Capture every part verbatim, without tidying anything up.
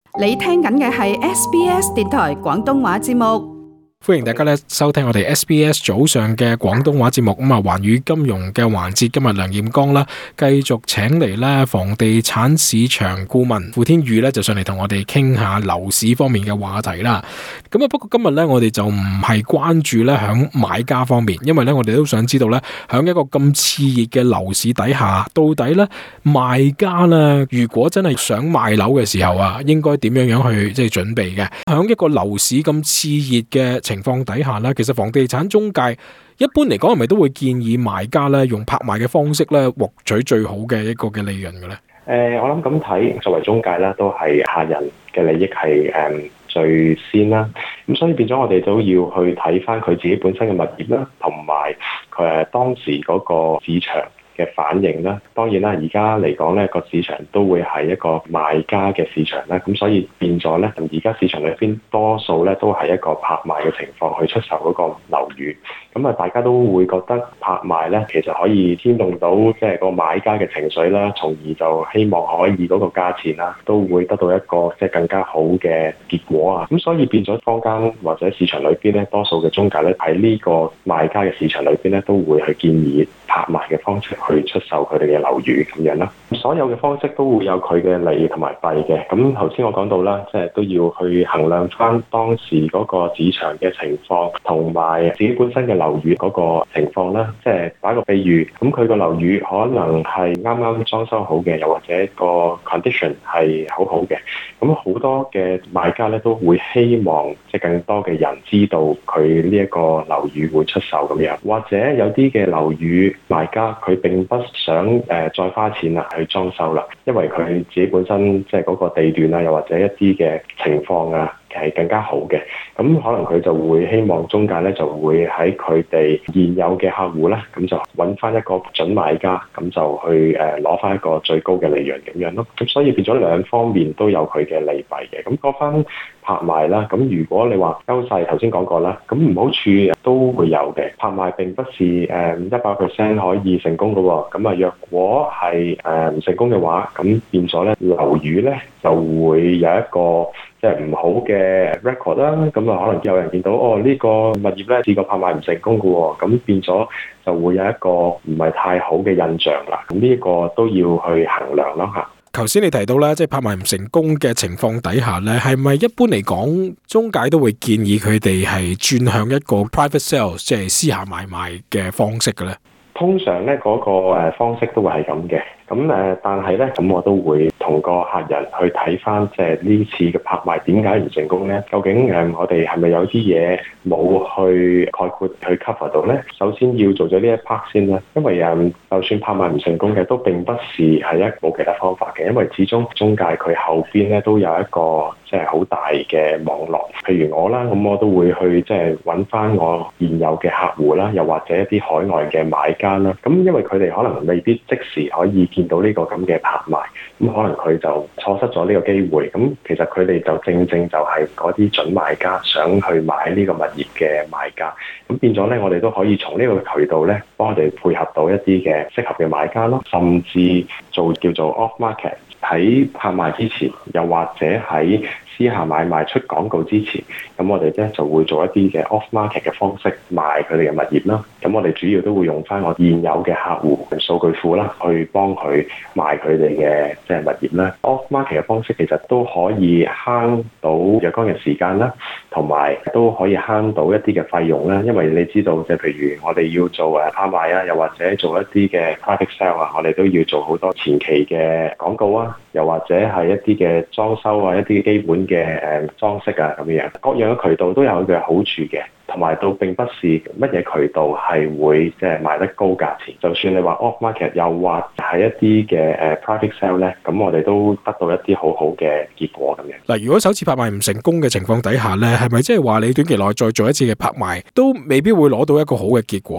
你聽緊嘅係 S B S 電台廣東話節目。 歡迎大家咧收聽我哋 S B S 早上嘅廣東話節目。咁啊，環宇金融嘅環節，今日梁彥剛啦，繼續請嚟咧房地產市場顧問傅天裕咧，就上嚟同我哋傾下樓市方面嘅話題啦。咁啊，不過今日咧，我哋就唔係關注咧響買家方面，因為咧我哋都想知道咧，響一個咁熾熱嘅樓市底下，到底咧賣家咧，如果真係想賣樓嘅時候啊，應該點樣樣去即係準備嘅？響一個樓市咁熾熱嘅情況底下咧，其實房地產中介一般嚟講係咪都會建議賣家咧用拍賣嘅方式咧獲取最好嘅一個嘅利潤嘅咧？ 誒、呃，我諗咁睇，作為中介啦，都係客人嘅利益係誒、嗯、最先啦。咁所以變咗我哋都要去睇翻佢自己本身嘅物業啦，同埋佢誒當時嗰個市場嘅反應啦。當然啦，而家嚟講咧，個市場都會係一個賣家嘅市場啦。咁所以變咗咧，而家市場裏邊多數咧都係一個拍賣嘅情況去出售嗰個樓宇。咁啊，大家都會覺得拍賣咧，其實可以牽動到即係個買家嘅情緒啦，從而就希望可以嗰個價錢啦，都會得到一個即係更加好嘅結果啊。咁所以變咗坊間或者市場裏邊咧，多數嘅中介咧喺呢個賣家嘅市場裏邊咧，都會去建議拍賣嘅方式去出售佢哋嘅樓宇咁樣啦。所有嘅方式都會有佢嘅利同埋弊嘅。咁頭先我講到啦，即係都要去衡量翻當時嗰個市場嘅情況，同埋自己本身嘅樓宇嗰個情況啦。即係打個比喻，咁佢個樓宇可能係啱啱裝修好嘅，又或者個 condition 係好好嘅。咁好多嘅買家咧都會希望即係更多嘅人知道佢呢一個樓宇會出售咁樣，或者有啲嘅樓宇賣家佢並不想誒、呃、再花錢啦去裝修啦，因為佢自己本身即係嗰個地段啊，又或者一啲嘅情況啊係更加好嘅，咁可能佢就會希望中介咧就會喺佢哋現有嘅客戶咧，咁就揾翻一個準買家，咁就去誒攞翻一個最高嘅利潤咁樣咯。咁所以變咗兩方面都有佢嘅利弊嘅。咁講翻拍賣啦，咁如果你話優勢頭先講過啦，咁唔好處都會有嘅。拍賣並不是誒一百 percent 可以成功嘅喎。咁啊，若果係誒唔成功嘅話，咁變咗咧樓宇咧就會有一個即係唔好嘅 record 啦。咁啊，可能有人見到哦呢、呢個物業咧試過拍賣唔成功嘅喎，咁變咗就會有一個唔係太好嘅印象啦。咁呢個都要去衡量啦嚇。 頭先你提到咧，即係拍賣唔成功嘅情況底下咧，係咪一般嚟講，中介都會建議佢哋係轉向一個 private sales，即係私下買賣嘅方式嘅咧？ 通常咧嗰個誒方式都會係咁嘅。咁誒，但係咧，咁我都會同個客人去睇翻，即係呢次嘅拍賣點解唔成功咧？究竟誒，我哋係咪有啲嘢冇去概括去 cover 到咧？首先要做咗呢一 part 先啦，因為誒，就算拍賣唔成功嘅，都並不是係一冇其他方法嘅，因為始終中介佢後邊咧都有一個即係好大嘅網絡。譬如我啦，咁我都會去即係揾翻我現有嘅客戶啦，又或者一啲海外嘅買家啦。咁因為佢哋可能未必即時可以見到呢個咁嘅拍賣，咁可能佢就錯失咗呢個機會。咁其實佢哋就正正就係嗰啲準買家想去買呢個物業嘅買家。咁變咗咧，我哋都可以從呢個渠道咧，幫我哋配合到一啲嘅適合嘅買家咯，甚至做叫做 off market， 喺拍賣之前，又或者喺私下買賣出廣告之前，咁我哋咧就會做一啲嘅 off market 嘅方式賣佢哋嘅物業啦。咁我哋主要都會用翻我現有嘅客戶嘅數據庫啦，去幫佢賣佢哋嘅即係物業啦。off market 嘅方式其實都可以慳到若干嘅時間啦，同埋都可以慳到一啲嘅費用啦。因為你知道，即係譬如我哋要做誒拍賣啊，又或者做一啲嘅 private sale 啊，我哋都要做好多前期嘅廣告啊，又或者係一啲嘅裝修啊，一啲基本嘅誒裝飾啊咁樣，各樣嘅渠道都有佢嘅好處嘅。同埋都並不是乜嘢渠道係會即係賣得高價錢，就算你話 off market 又或係一啲嘅誒 private sale 咧，咁我哋都得到一啲好好嘅結果咁樣。 嗱，如果首次拍賣唔成功嘅情況底下咧，係咪即係話你短期內再做一次嘅拍賣都未必會攞到一個好嘅結果咧？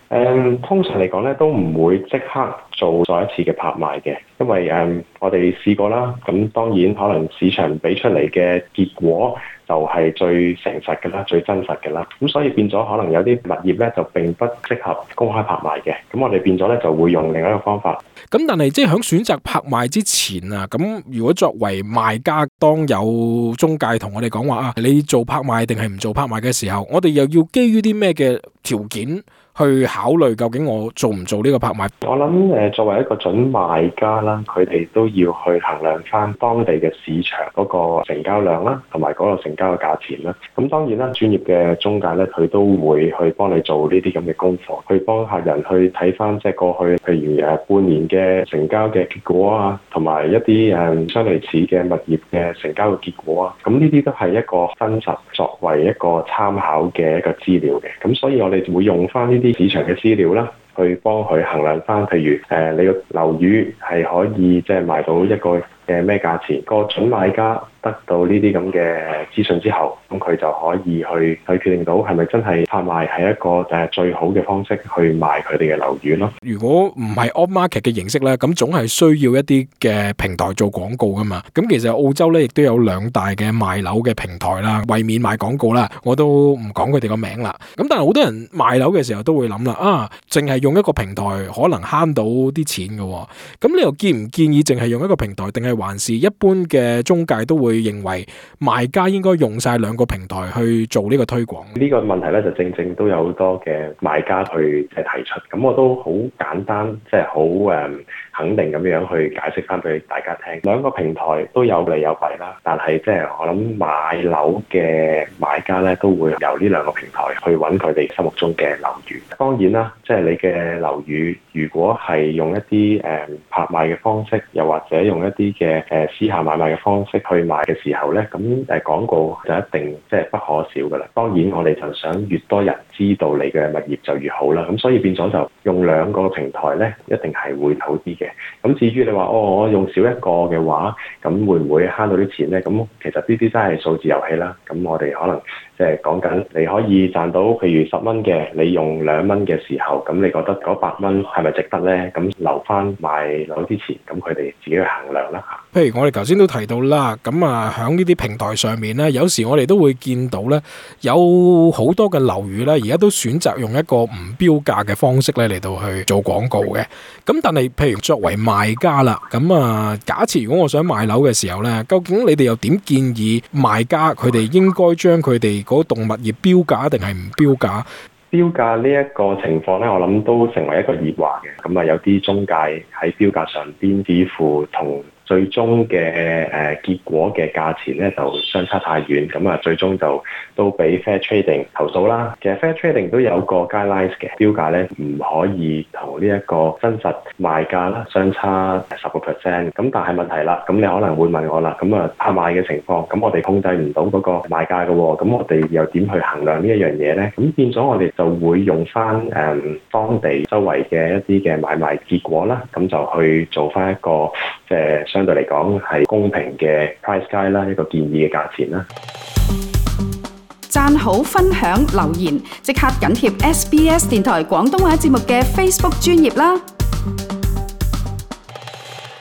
誒、通常嚟講咧，都唔會即刻做再一次嘅拍賣嘅，因為誒、嗯、我哋試過啦。咁當然可能市場俾出嚟嘅結果就係最誠實嘅啦，最真實嘅啦。咁所以變咗可能有啲物業咧就並不適合公開拍賣嘅。咁我哋變咗咧就會用另一個方法。 咁但係即係喺選擇拍賣之前啊，咁如果作為賣家，當有中介同我哋講話啊，你做拍賣定係唔做拍賣嘅時候，我哋又要基於啲咩嘅條件去考慮究竟我做唔做呢個拍賣？ 我諗誒，作為一個準賣家啦，佢哋都要去衡量翻當地嘅市場嗰個成交量啦，同埋嗰個成交嘅價錢啦。咁當然啦，專業嘅中介咧，佢都會去幫你做呢啲咁嘅功課，去幫客人去睇翻即係過去，譬如誒半年嘅成交嘅結果啊，同埋一啲誒相類似嘅物業嘅成交嘅結果啊。咁呢啲都係一個真實作為一個參考嘅一個資料嘅。咁所以我哋會用翻呢啲市場嘅資料啦，去幫佢衡量翻，譬如誒、呃、你個樓宇係可以即係賣到一個嘅咩價錢，個準買家得到呢啲咁嘅資訊之後，咁佢就可以去去決定到係咪真係拍賣係一個誒最好嘅方式去賣佢哋嘅樓宇咯。 如果唔係 off market 嘅形式咧，咁總係需要一啲嘅平台做廣告噶嘛。咁其實澳洲咧亦都有兩大嘅賣樓嘅平台啦，為免賣廣告啦，我都唔講佢哋個名啦。咁但係好多人賣樓嘅時候都會諗啦，啊，淨係用一個平台可能慳到啲錢嘅喎。咁你又建唔建議淨係用一個平台，定係還是一般嘅中介都會認為賣家應該用晒兩個平台去做呢個推廣？ 呢個問題咧就正正都有好多嘅賣家去即係提出，咁我都好簡單，即係好誒肯定咁樣去解釋翻俾大家聽。兩個平台都有利有弊啦，但係即係我諗買樓嘅買家咧都會由呢兩個平台去揾佢哋心目中嘅樓宇。當然啦，即係你嘅樓宇如果係用一啲誒拍賣嘅方式，又或者用一啲嘅誒私下買賣嘅方式去賣嘅時候咧，咁誒廣告就一定即係不可少噶啦。當然我哋就想越多人知道你嘅物業就越好啦。咁所以變咗就用兩個平台咧，一定係會好啲嘅。咁至於你話哦，我用少一個嘅話，咁會唔會慳到啲錢咧？咁其實呢啲真係數字遊戲啦。咁我哋可能即係講緊你可以賺到譬如十蚊嘅，你用兩蚊嘅時候，咁你覺得嗰八蚊係咪值得咧？咁留翻賣樓之前，咁佢哋自己去衡量啦。 譬如我哋頭先都提到啦，咁啊喺呢啲平台上面咧，有時我哋都會見到咧，有好多嘅樓宇咧，而家都選擇用一個唔標價嘅方式咧嚟到去做廣告嘅。咁但係譬如作為賣家啦，咁啊假設如果我想買樓嘅時候咧，究竟你哋又點建議賣家佢哋應該將佢哋嗰棟物業標價定係唔標價？ 標價呢一個情況咧，我諗都成為一個熱話嘅。咁啊，有啲中介喺標價上邊似乎同最終嘅誒結果嘅價錢咧就相差太遠，咁啊最終就都俾 Fair Trading 投訴啦。其實 Fair Trading 都有個 guidelines 嘅，標價咧唔可以同呢一個真實賣價啦相差十個 percent。咁但係問題啦，咁你可能會問我啦，咁啊拍賣嘅情況，咁我哋控制唔到嗰個賣價嘅喎，咁我哋又點去衡量呢一樣嘢咧？咁變咗我哋就會用翻誒、嗯、當地周圍嘅一啲嘅買賣結果啦，咁就去做翻一個即係相對嚟講係公平嘅 price guide 啦，一個建議嘅價錢啦。 讚好、分享、留言，即刻緊貼 S B S 電台廣東話節目嘅 Facebook 專頁啦！